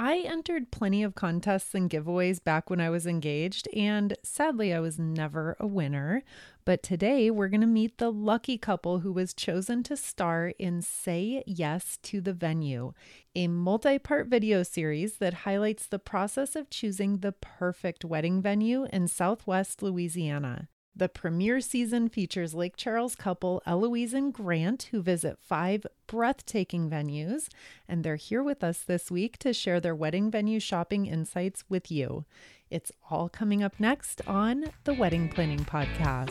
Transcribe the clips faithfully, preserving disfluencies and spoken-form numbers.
I entered plenty of contests and giveaways back when I was engaged, and sadly, I was never a winner. But today, we're going to meet the lucky couple who was chosen to star in Say Yes to the Venue, a multi part video series that highlights the process of choosing the perfect wedding venue in Southwest Louisiana. The premiere season features Lake Charles couple Eloise and Grant, who visit five breathtaking venues, and they're here with us this week to share their wedding venue shopping insights with you. It's all coming up next on the Wedding Planning Podcast.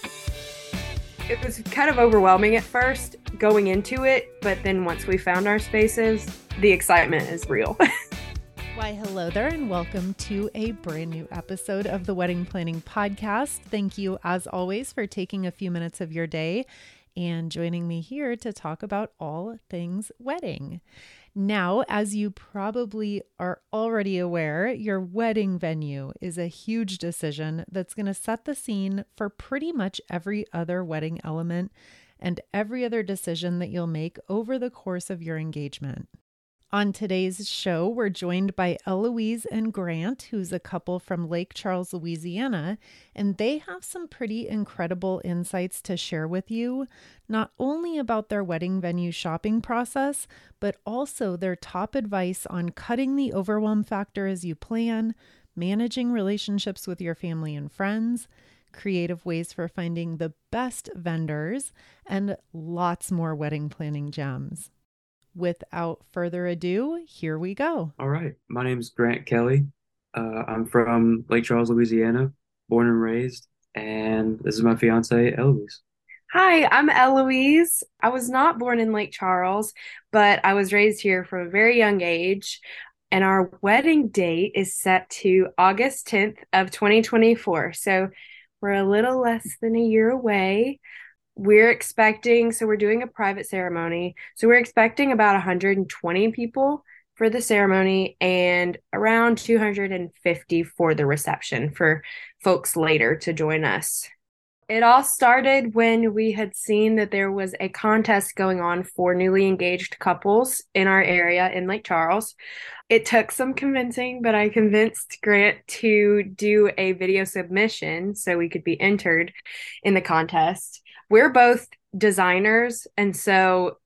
It was kind of overwhelming at first going into it, but then once we found our spaces, the excitement is real. Why, hello there, and welcome to a brand new episode of the Wedding Planning Podcast. Thank you, as always, for taking a few minutes of your day and joining me here to talk about all things wedding. Now, as you probably are already aware, your wedding venue is a huge decision that's going to set the scene for pretty much every other wedding element and every other decision that you'll make over the course of your engagement. On today's show, we're joined by Eloise and Grant, who's a couple from Lake Charles, Louisiana, and they have some pretty incredible insights to share with you, not only about their wedding venue shopping process, but also their top advice on cutting the overwhelm factor as you plan, managing relationships with your family and friends, creative ways for finding the best vendors, and lots more wedding planning gems. Without further ado, here we go. All right. My name's Grant Kelly. Uh, I'm from Lake Charles, Louisiana, born and raised, and this is my fiance, Eloise. Hi, I'm Eloise. I was not born in Lake Charles, but I was raised here from a very young age, and our wedding date is set to August tenth of twenty twenty-four. So we're a little less than a year away. We're expecting, so we're doing a private ceremony. So we're expecting about one hundred twenty people for the ceremony and around two hundred fifty for the reception for folks later to join us. It all started when we had seen that there was a contest going on for newly engaged couples in our area in Lake Charles. It took some convincing, but I convinced Grant to do a video submission so we could be entered in the contest. We're both designers, and so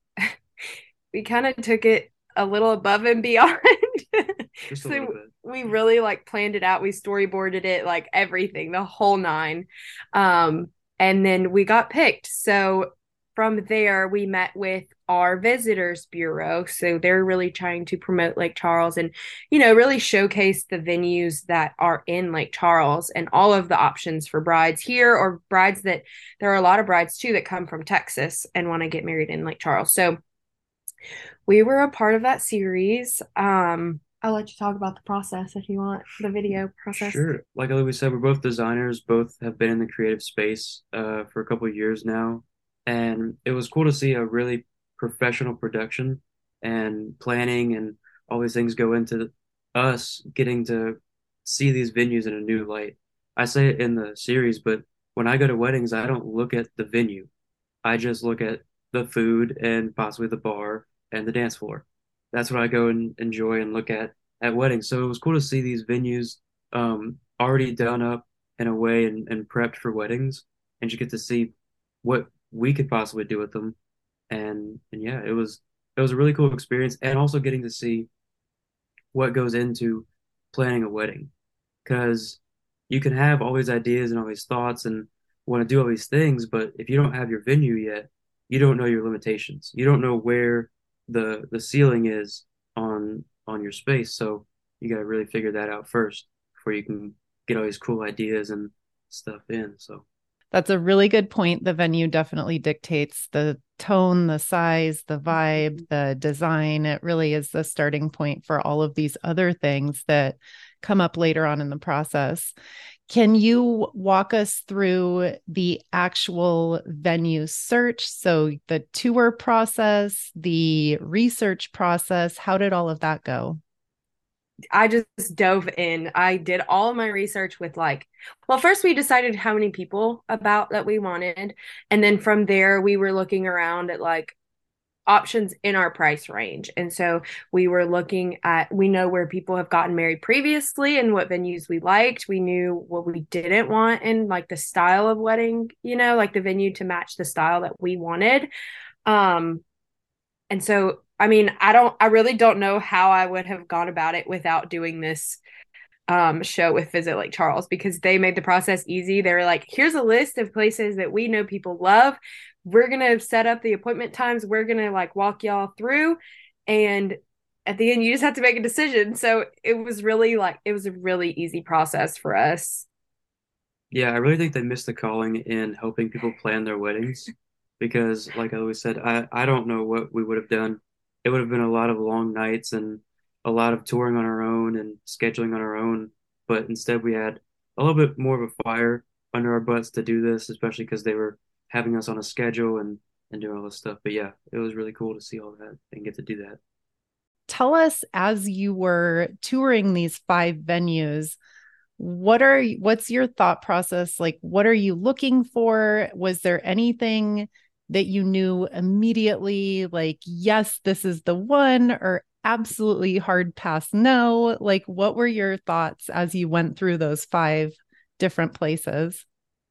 we kind of took it a little above and beyond. Just a So little bit. we really like planned it out. We storyboarded it, like everything, the whole nine. Um, and then we got picked. So from there, we met with our visitors bureau. So they're really trying to promote Lake Charles and, you know, really showcase the venues that are in Lake Charles and all of the options for brides here or brides that there are a lot of brides too that come from Texas and want to get married in Lake Charles. So we were a part of that series. Um, I'll let you talk about the process if you want, the video process. Sure. Like Eloise said, we're both designers, both have been in the creative space uh, for a couple of years now. And it was cool to see a really professional production and planning and all these things go into us getting to see these venues in a new light. I say it in the series, but when I go to weddings, I don't look at the venue. I just look at the food and possibly the bar and the dance floor. That's what I go and enjoy and look at at weddings. So it was cool to see these venues um, already done up in a way and, and prepped for weddings, and you get to see what we could possibly do with them. And and yeah, it was it was a really cool experience, and also getting to see what goes into planning a wedding, because you can have all these ideas and all these thoughts and want to do all these things, but if you don't have your venue yet, you don't know your limitations. You don't know where the the ceiling is on on your space. So you got to really figure that out first before you can get all these cool ideas and stuff in. So That's a really good point. The venue definitely dictates the tone, the size, the vibe, the design. It really is the starting point for all of these other things that come up later on in the process. Can you walk us through the actual venue search? So the tour process, the research process, how did all of that go? I just dove in. I did all of my research with like, well, first we decided how many people about that we wanted. And then from there, we were looking around at like options in our price range. And so we were looking at, we know where people have gotten married previously and what venues we liked. We knew what we didn't want in like the style of wedding, you know, like the venue to match the style that we wanted. Um, and so, I mean, I don't, I really don't know how I would have gone about it without doing this um, show with Visit Lake Charles, because they made the process easy. They were like, here's a list of places that we know people love. We're going to set up the appointment times. We're going to like walk y'all through. And at the end, you just have to make a decision. So it was really like, it was a really easy process for us. Yeah, I really think they missed the calling in helping people plan their weddings because, like I always said, I, I don't know what we would have done. It would have been a lot of long nights and a lot of touring on our own and scheduling on our own. But instead, we had a little bit more of a fire under our butts to do this, especially because they were having us on a schedule and, and doing all this stuff. But yeah, it was really cool to see all that and get to do that. Tell us, as you were touring these five venues, what are what's your thought process? Like, what are you looking for? Was there anything that you knew immediately, like, yes, this is the one, or absolutely hard pass, no? Like, what were your thoughts as you went through those five different places?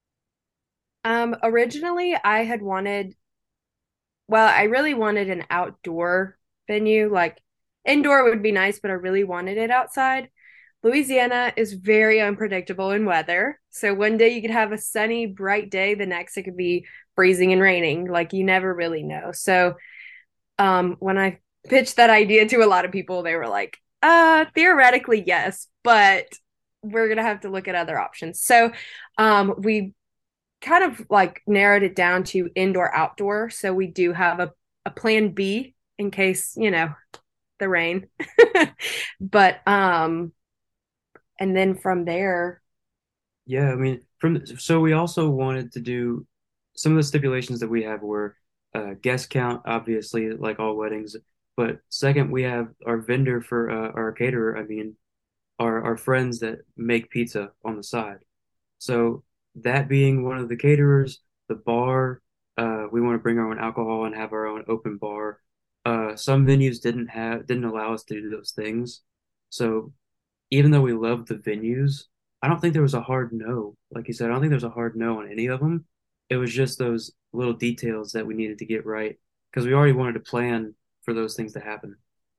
Um, originally, I had wanted, well, I really wanted an outdoor venue. Like indoor would be nice, but I really wanted it outside. Louisiana is very unpredictable in weather. So one day you could have a sunny, bright day, the next it could be freezing and raining. Like you never really know. So um when I pitched that idea to a lot of people, they were like, uh, theoretically, yes, but we're gonna have to look at other options. So um we kind of like narrowed it down to indoor outdoor. So we do have a, a plan B in case, you know, the rain. But um and then from there, Yeah, I mean, from so we also wanted to do some of the stipulations that we have were uh, guest count, obviously, like all weddings. But second, we have our vendor for uh, our caterer. I mean, our our friends that make pizza on the side. So that being one of the caterers, the bar, uh, we want to bring our own alcohol and have our own open bar. Uh, some venues didn't have didn't allow us to do those things. So even though we loved the venues, I don't think there was a hard no. Like you said, I don't think there was a hard no on any of them. It was just those little details that we needed to get right because we already wanted to plan for those things to happen.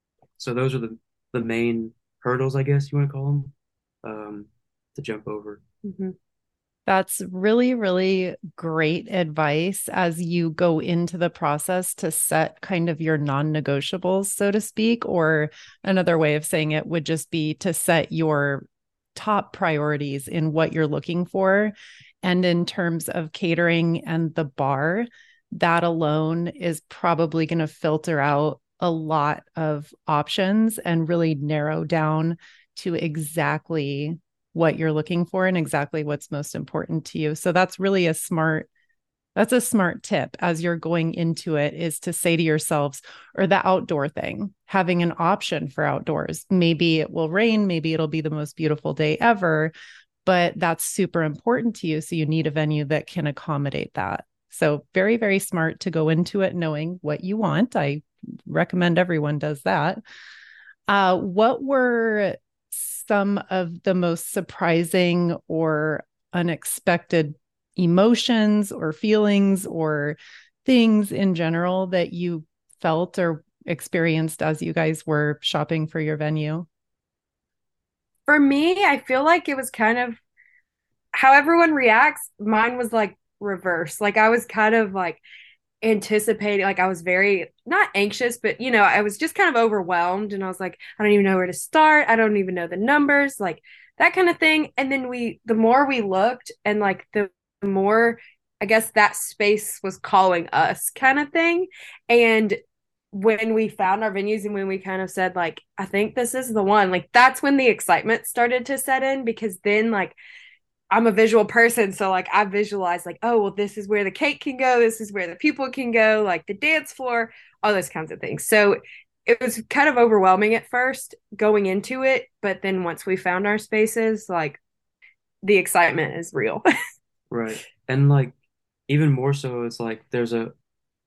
So those are the the main hurdles, I guess you want to call them, um, to jump over. mm-hmm. That's really, really great advice as you go into the process to set kind of your non-negotiables, so to speak, or another way of saying it would just be to set your top priorities in what you're looking for. And in terms of catering and the bar, that alone is probably going to filter out a lot of options and really narrow down to exactly what you're looking for and exactly what's most important to you. So that's really a smart that's a smart tip as you're going into it, is to say to yourselves, or the outdoor thing, having an option for outdoors. Maybe it will rain, maybe it'll be the most beautiful day ever, but that's super important to you. So you need a venue that can accommodate that. So very, very smart to go into it knowing what you want. I recommend everyone does that. Uh, what were some of the most surprising or unexpected emotions or feelings or things in general that you felt or experienced as you guys were shopping for your venue? For me, I feel like it was kind of how everyone reacts. Mine was like reverse. Like I was kind of like anticipating, like I was very not anxious, but you know, I was just kind of overwhelmed and I was like, I don't even know where to start. I don't even know the numbers, like that kind of thing. And then we, the more we looked and like the more, I guess that space was calling us kind of thing. And when we found our venues and when we kind of said like, I think this is the one, like that's when the excitement started to set in, because then like I'm a visual person. So like I visualize like, oh, well, this is where the cake can go. This is where the people can go, like the dance floor, all those kinds of things. So it was kind of overwhelming at first going into it. But then once we found our spaces, like the excitement is real. Right. And like even more so, it's like there's a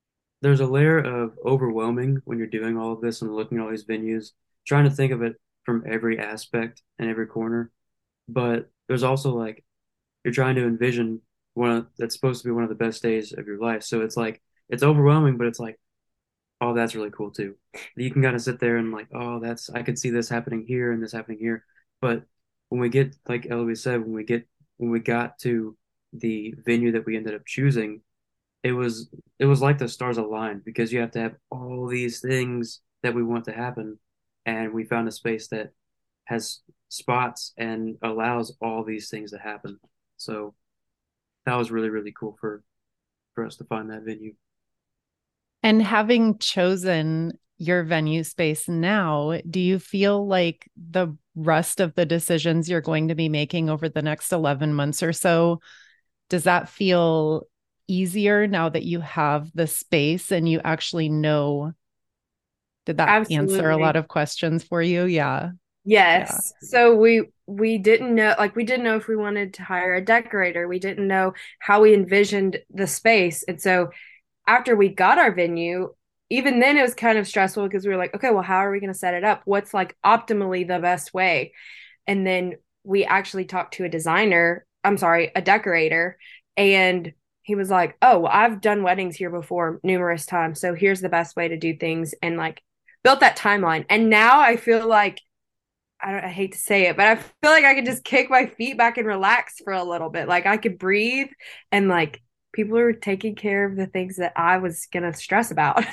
there's a layer of overwhelming when you're doing all of this and looking at all these venues, trying to think of it from every aspect and every corner. But there's also like you're trying to envision one of, that's supposed to be one of the best days of your life. So it's like it's overwhelming, but it's like, oh, that's really cool too. You can kind of sit there and like, oh, that's I could see this happening here and this happening here. But when we get, like Eloise said, when we get when we got to the venue that we ended up choosing, it was it was like the stars aligned because you have to have all these things that we want to happen, and we found a space that has spots and allows all these things to happen. So that was really, really cool for for us to find that venue. And having chosen your venue space now, do you feel like the rest of the decisions you're going to be making over the next eleven months or so, does that feel easier now that you have the space and you actually know? Did that answer a lot Absolutely. of questions for you? Yeah. Yeah. Yes. So we we didn't know like we didn't know if we wanted to hire a decorator. We didn't know how we envisioned the space. And so after we got our venue, even then it was kind of stressful because we were like, okay, well, how are we going to set it up? What's like optimally the best way? And then we actually talked to a designer, I'm sorry, a decorator, and he was like, oh, well, I've done weddings here before numerous times. So here's the best way to do things, and like built that timeline. And now I feel like I don't I hate to say it, but I feel like I could just kick my feet back and relax for a little bit. Like I could breathe and like people are taking care of the things that I was gonna stress about.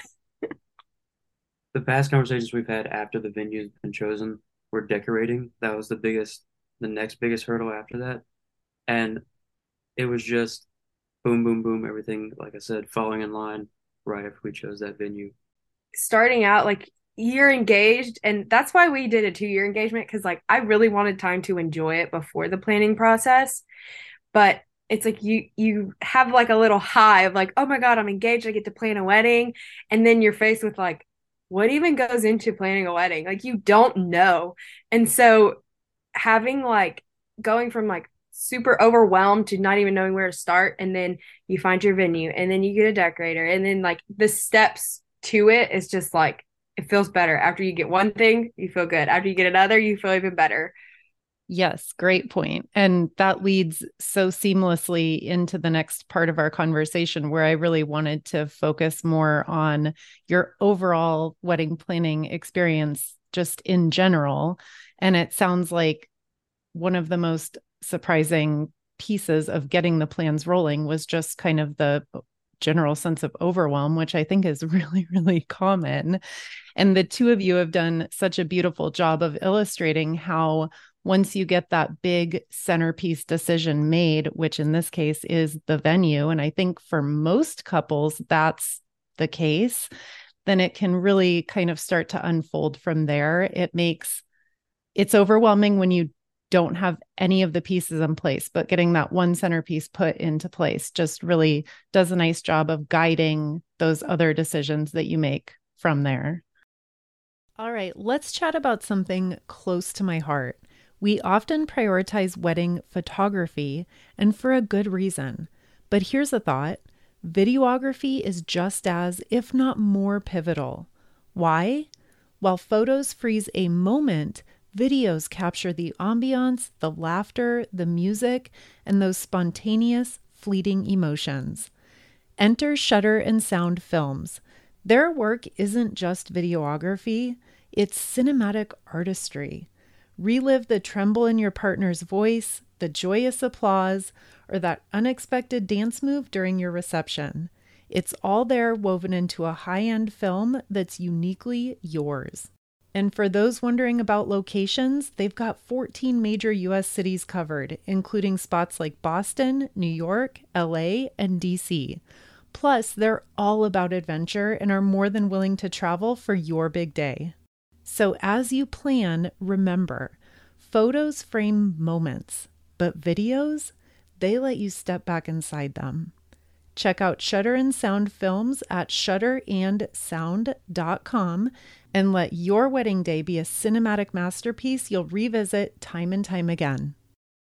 The past conversations we've had after the venue's been chosen were decorating. That was the biggest, the next biggest hurdle after that. And it was just boom, boom, boom, everything, like I said, falling in line right after we chose that venue. Starting out like you're engaged, and that's why we did a two year engagement because like I really wanted time to enjoy it before the planning process. But it's like you you have like a little high of like, oh my God, I'm engaged, I get to plan a wedding. And then you're faced with like, what even goes into planning a wedding? Like you don't know. And so having like going from like super overwhelmed to not even knowing where to start, and then you find your venue, and then you get a decorator, and then like the steps to it is just like it feels better. After you get one thing, you feel good. After you get another, you feel even better. Yes, great point. And that leads so seamlessly into the next part of our conversation, where I really wanted to focus more on your overall wedding planning experience, just in general. And it sounds like one of the most surprising pieces of getting the plans rolling was just kind of the general sense of overwhelm, which I think is really, really common. And the two of you have done such a beautiful job of illustrating how once you get that big centerpiece decision made, which in this case is the venue, and I think for most couples that's the case, then it can really kind of start to unfold from there. It makes it's overwhelming when you don't have any of the pieces in place, but getting that one centerpiece put into place just really does a nice job of guiding those other decisions that you make from there. All right, let's chat about something close to my heart. We often prioritize wedding photography, and for a good reason. But here's a thought: videography is just as, if not more, pivotal. Why? While photos freeze a moment, videos capture the ambiance, the laughter, the music, and those spontaneous, fleeting emotions. Enter Shutter and Sound Films. Their work isn't just videography, it's cinematic artistry. Relive the tremble in your partner's voice, the joyous applause, or that unexpected dance move during your reception. It's all there woven into a high-end film that's uniquely yours. And for those wondering about locations, they've got fourteen major U S cities covered, including spots like Boston, New York, L A, and D C. Plus, they're all about adventure and are more than willing to travel for your big day. So as you plan, remember, photos frame moments, but videos, they let you step back inside them. Check out Shutter and Sound Films at shutter and sound dot com and let your wedding day be a cinematic masterpiece you'll revisit time and time again.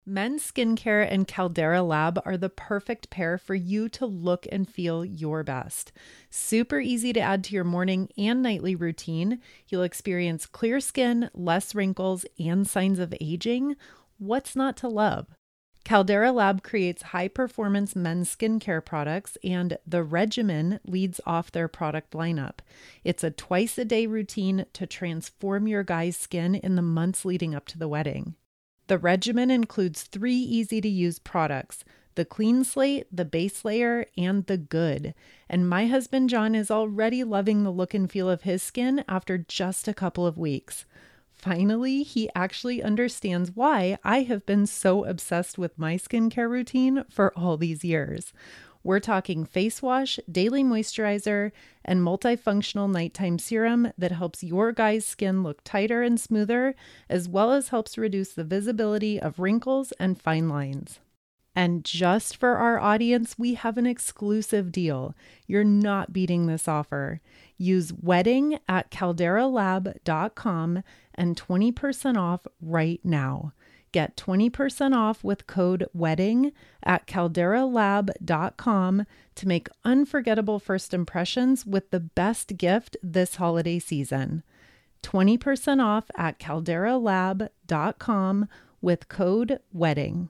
Men's Skincare and Caldera Lab are the perfect pair for you to look and feel your best. Super easy to add to your morning and nightly routine. You'll experience clear skin, less wrinkles, and signs of aging. What's not to love? Caldera Lab creates high-performance men's skincare products, and The Regimen leads off their product lineup. It's a twice-a-day routine to transform your guy's skin in the months leading up to the wedding. The regimen includes three easy-to-use products: the Clean Slate, the Base Layer, and the Good. And my husband John is already loving the look and feel of his skin after just a couple of weeks. Finally, he actually understands why I have been so obsessed with my skincare routine for all these years. We're talking face wash, daily moisturizer, and multifunctional nighttime serum that helps your guy's skin look tighter and smoother, as well as helps reduce the visibility of wrinkles and fine lines. And just for our audience, we have an exclusive deal. You're not beating this offer. Use wedding at caldera lab dot com and twenty percent off right now. Get twenty percent off with code WEDDING at caldera lab dot com to make unforgettable first impressions with the best gift this holiday season. twenty percent off at caldera lab dot com with code WEDDING.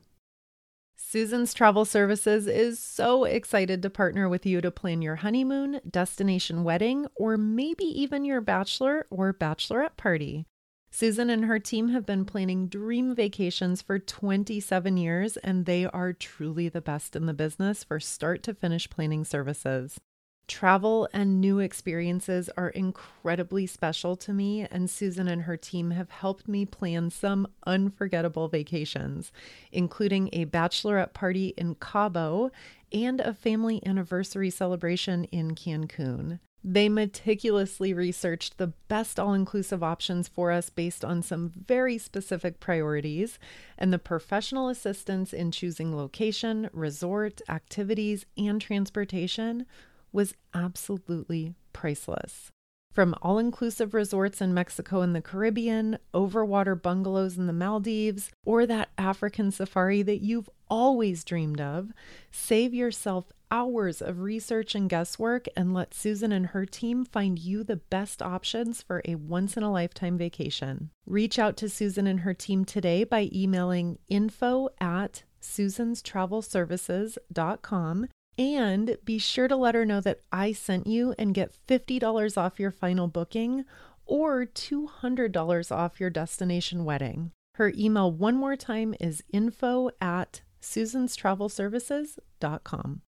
Susan's Travel Services is so excited to partner with you to plan your honeymoon, destination wedding, or maybe even your bachelor or bachelorette party. Susan and her team have been planning dream vacations for twenty-seven years, and they are truly the best in the business for start to finish planning services. Travel and new experiences are incredibly special to me, and Susan and her team have helped me plan some unforgettable vacations, including a bachelorette party in Cabo and a family anniversary celebration in Cancun. They meticulously researched the best all-inclusive options for us based on some very specific priorities, and the professional assistance in choosing location, resort, activities, and transportation was absolutely priceless. From all-inclusive resorts in Mexico and the Caribbean, overwater bungalows in the Maldives, or that African safari that you've always dreamed of, save yourself hours of research and guesswork and let Susan and her team find you the best options for a once-in-a-lifetime vacation. Reach out to Susan and her team today by emailing info at susans travel services dot com. And be sure to let her know that I sent you and get fifty dollars off your final booking or two hundred dollars off your destination wedding. Her email one more time is info at susans travel services dot com.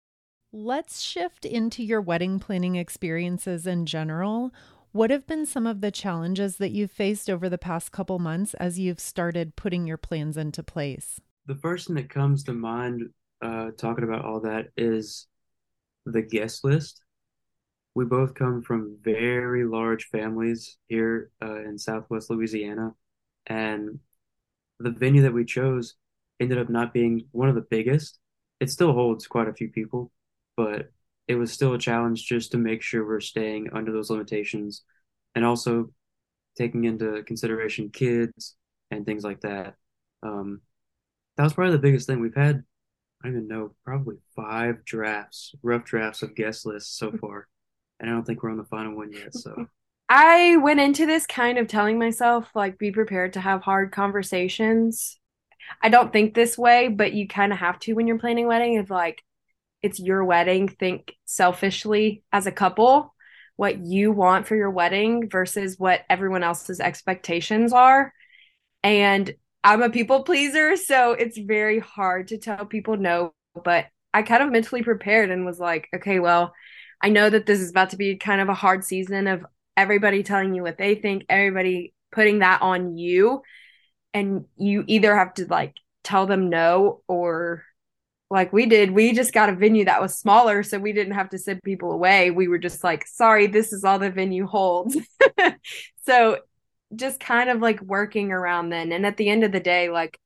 Let's shift into your wedding planning experiences in general. What have been some of the challenges that you've faced over the past couple months as you've started putting your plans into place? The first thing that comes to mind uh, talking about all that is the guest list. We both come from very large families here uh, in Southwest Louisiana, and the venue that we chose ended up not being one of the biggest. It still holds quite a few people, but it was still a challenge just to make sure we're staying under those limitations and also taking into consideration kids and things like that. Um, that was probably the biggest thing. We've had, I don't even know, probably five drafts, rough drafts of guest lists so far. And I don't think we're on the final one yet. So I went into this kind of telling myself, like, be prepared to have hard conversations. I don't think this way, but you kind of have to when you're planning a wedding. If, like, it's your wedding, think selfishly as a couple, what you want for your wedding versus what everyone else's expectations are. And I'm a people pleaser, so it's very hard to tell people no, but I kind of mentally prepared and was like, okay, well, I know that this is about to be kind of a hard season of everybody telling you what they think, everybody putting that on you, and you either have to, like, tell them no, or like we did, we just got a venue that was smaller, so we didn't have to send people away. We were just like, sorry, this is all the venue holds. So just kind of like working around then. And at the end of the day, like,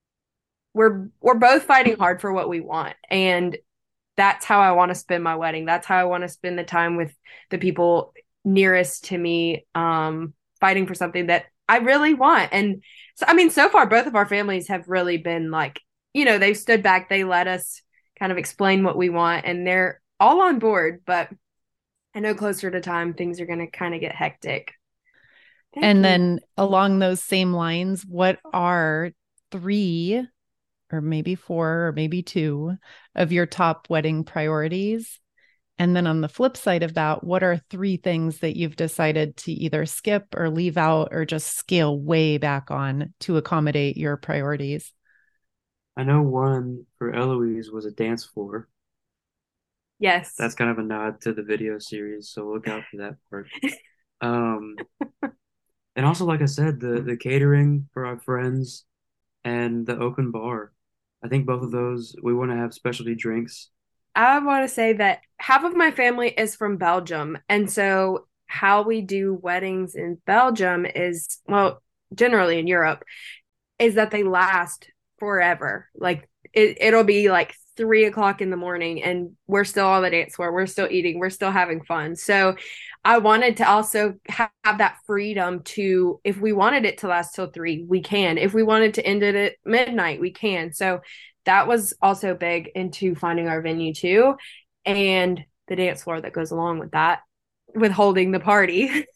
we're we're both fighting hard for what we want. And that's how I want to spend my wedding. That's how I want to spend the time with the people nearest to me, um, fighting for something that I really want. And so, I mean, so far, both of our families have really been like, you know, they've stood back, they let us kind of explain what we want, and they're all on board. But I know closer to time, things are going to kind of get hectic. Thank and you. then along those same lines, what are three or maybe four or maybe two of your top wedding priorities? And then on the flip side of that, what are three things that you've decided to either skip or leave out or just scale way back on to accommodate your priorities? I know one for Eloise was a dance floor. Yes. That's kind of a nod to the video series, so look out for that part. Um, and also, like I said, the the catering for our friends and the open bar. I think both of those, we want to have specialty drinks. I want to say that half of my family is from Belgium. And so, how we do weddings in Belgium is, well, generally in Europe, is that they last forever. Like, it, it'll be like three o'clock in the morning, and we're still on the dance floor. We're still eating. We're still having fun. So, I wanted to also have that freedom to, if we wanted it to last till three, we can. If we wanted to end it at midnight, we can. So, that was also big into finding our venue too, and the dance floor that goes along with that, with holding the party.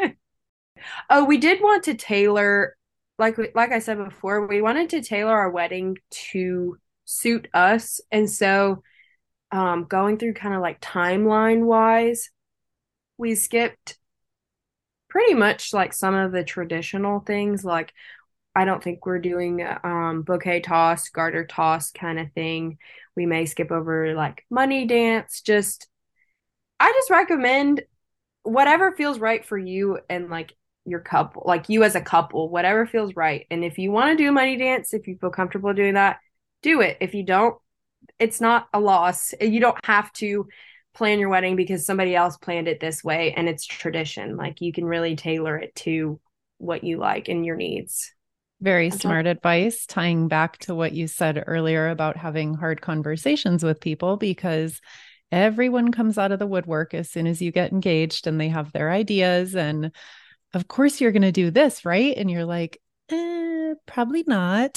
Oh, we did want to tailor, like like I said before, we wanted to tailor our wedding to suit us, and so um, going through kind of like timeline wise, we skipped pretty much like some of the traditional things, like I don't think we're doing um bouquet toss, garter toss kind of thing. We may skip over like money dance. Just I just recommend whatever feels right for you and like your couple, like you as a couple, whatever feels right. And if you want to do money dance, if you feel comfortable doing that, do it. If you don't, it's not a loss. You don't have to plan your wedding because somebody else planned it this way and it's tradition. Like you can really tailor it to what you like and your needs. Very smart advice, tying back to what you said earlier about having hard conversations with people, because everyone comes out of the woodwork as soon as you get engaged and they have their ideas. And of course, you're going to do this, right? And you're like, eh, probably not.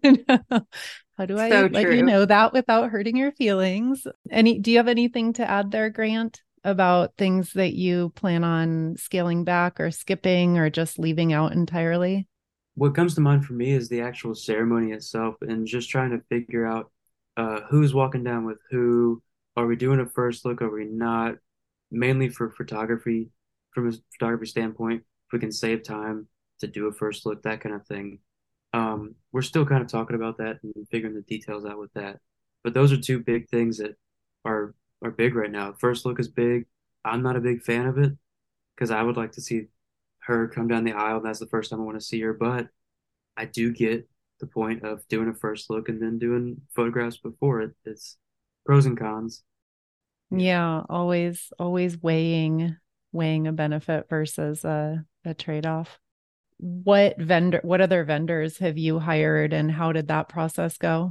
How do I So let true. you know that without hurting your feelings? Any, do you have anything to add there, Grant, about things that you plan on scaling back or skipping or just leaving out entirely? What comes to mind for me is the actual ceremony itself and just trying to figure out uh, who's walking down with who. Are we doing a first look? Are we not? Mainly for photography, from a photography standpoint, if we can save time to do a first look, that kind of thing. Um, we're still kind of talking about that and figuring the details out with that. But those are two big things that are are big right now. First look is big. I'm not a big fan of it because I would like to see her come down the aisle. That's the first time I want to see her. But I do get the point of doing a first look and then doing photographs before it. It's pros and cons. Yeah, always, always weighing, weighing a benefit versus a, a trade-off. What vendor, what other vendors have you hired and how did that process go?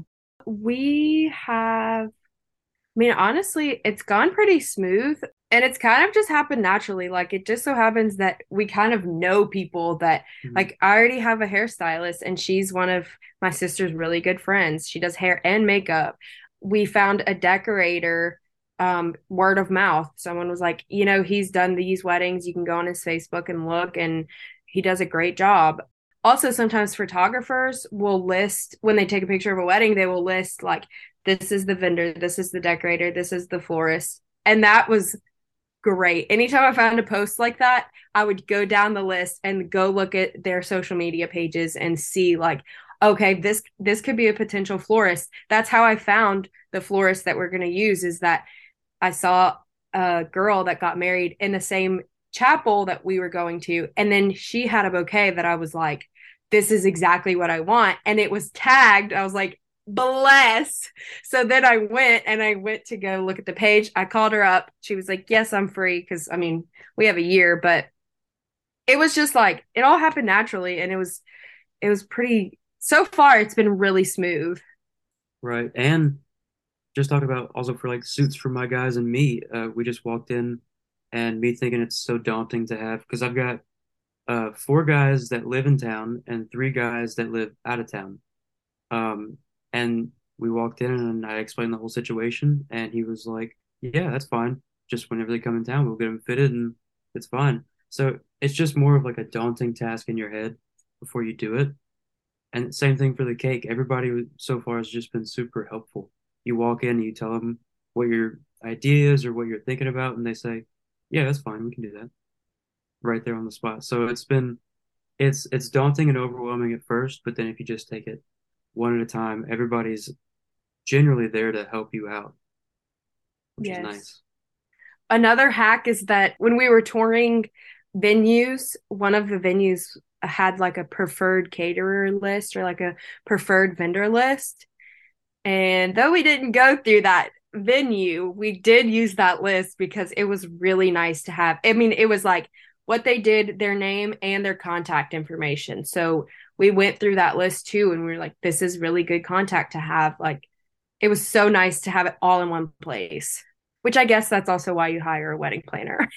We have, I mean, honestly, it's gone pretty smooth and it's kind of just happened naturally. Like it just so happens that we kind of know people that, Mhm. like, I already have a hairstylist and she's one of my sister's really good friends. She does hair and makeup. We found a decorator, um, word of mouth. Someone was like, you know, he's done these weddings. You can go on his Facebook and look, and he does a great job. Also, sometimes photographers will list when they take a picture of a wedding, they will list like, this is the vendor, this is the decorator, this is the florist. And that was great. Anytime I found a post like that, I would go down the list and go look at their social media pages and see like, okay, this this could be a potential florist. That's how I found the florist that we're going to use, is that I saw a girl that got married in the same chapel that we were going to, and then she had a bouquet that I was like, this is exactly what I want. And it was tagged. I was like, bless. So then I went and I went to go look at the page. I called her up. She was like, yes, I'm free. Cause I mean, we have a year, but it was just like, it all happened naturally. And it was, it was pretty, so far, it's been really smooth. Right. And just talk about also for like suits for my guys and me. Uh, we just walked in and me thinking it's so daunting to have because I've got uh, four guys that live in town and three guys that live out of town. Um, and we walked in and I explained the whole situation, and he was like, "Yeah, that's fine. Just whenever they come in town, we'll get them fitted, and it's fine." So it's just more of like a daunting task in your head before you do it. And same thing for the cake. Everybody so far has just been super helpful. You walk in and you tell them what your idea is or what you're thinking about, and they say, "Yeah, that's fine. We can do that." Right there on the spot. So it's been it's it's daunting and overwhelming at first, but then if you just take it one at a time, everybody's generally there to help you out, which Yes. is nice. Another hack is that when we were touring venues, one of the venues had like a preferred caterer list or like a preferred vendor list. And though we didn't go through that venue, we did use that list because it was really nice to have. I mean, it was like what they did, their name and their contact information. So we went through that list too, and we were like, this is really good contact to have. Like, it was so nice to have it all in one place, which I guess that's also why you hire a wedding planner.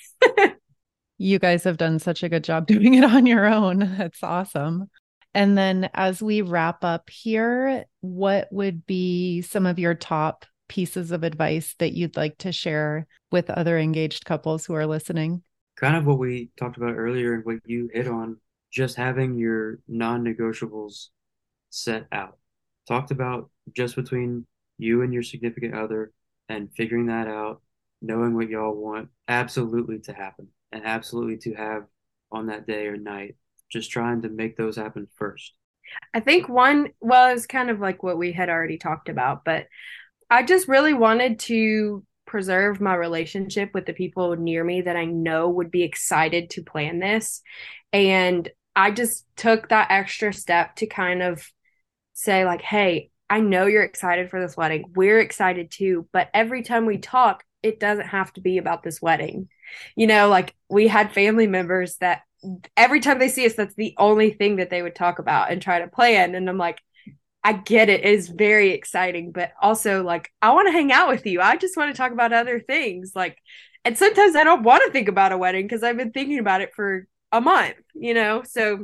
You guys have done such a good job doing it on your own. That's awesome. And then as we wrap up here, what would be some of your top pieces of advice that you'd like to share with other engaged couples who are listening? Kind of what we talked about earlier and what you hit on, just having your non-negotiables set out. Talked about just between you and your significant other and figuring that out, knowing what y'all want absolutely to happen and absolutely to have on that day or night. Just trying to make those happen first. I think one was kind of like what we had already talked about, but I just really wanted to preserve my relationship with the people near me that I know would be excited to plan this. And I just took that extra step to kind of say like, hey, I know you're excited for this wedding. We're excited too. But every time we talk, it doesn't have to be about this wedding. You know, like we had family members that every time they see us, that's the only thing that they would talk about and try to plan. And I'm like, I get it. It is very exciting, but also like, I want to hang out with you. I just want to talk about other things. Like, and sometimes I don't want to think about a wedding because I've been thinking about it for a month, you know? So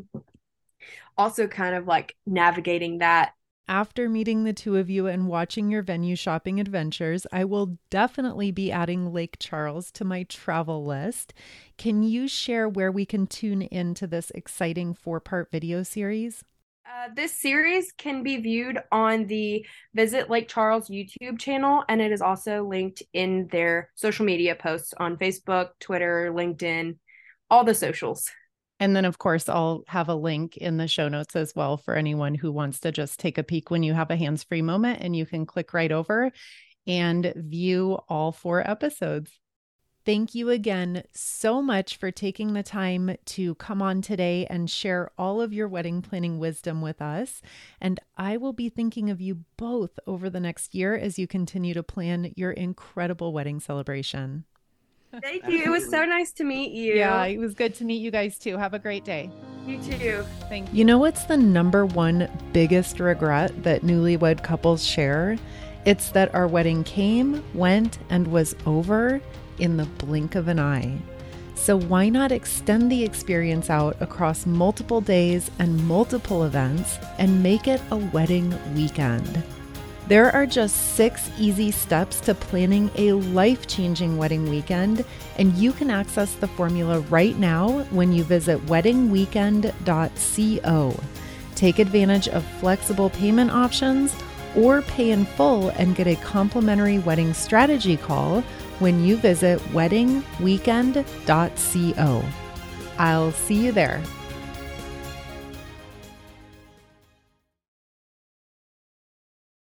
also kind of like navigating that. After meeting the two of you and watching your venue shopping adventures, I will definitely be adding Lake Charles to my travel list. Can you share where we can tune into this exciting four-part video series? Uh, this series can be viewed on the Visit Lake Charles YouTube channel, and it is also linked in their social media posts on Facebook, Twitter, LinkedIn, all the socials. And then, of course, I'll have a link in the show notes as well for anyone who wants to just take a peek when you have a hands-free moment, and you can click right over and view all four episodes. Thank you again so much for taking the time to come on today and share all of your wedding planning wisdom with us. And I will be thinking of you both over the next year as you continue to plan your incredible wedding celebration. Thank you. It was so nice to meet you. Yeah, it was good to meet you guys too. Have a great day. You too. Thank you. You know what's the number one biggest regret that newlywed couples share? It's that our wedding came, went, and was over in the blink of an eye. So why not extend the experience out across multiple days and multiple events and make it a wedding weekend? There are just six easy steps to planning a life-changing wedding weekend, and you can access the formula right now when you visit wedding weekend dot co. Take advantage of flexible payment options or pay in full and get a complimentary wedding strategy call when you visit wedding weekend dot co. I'll see you there.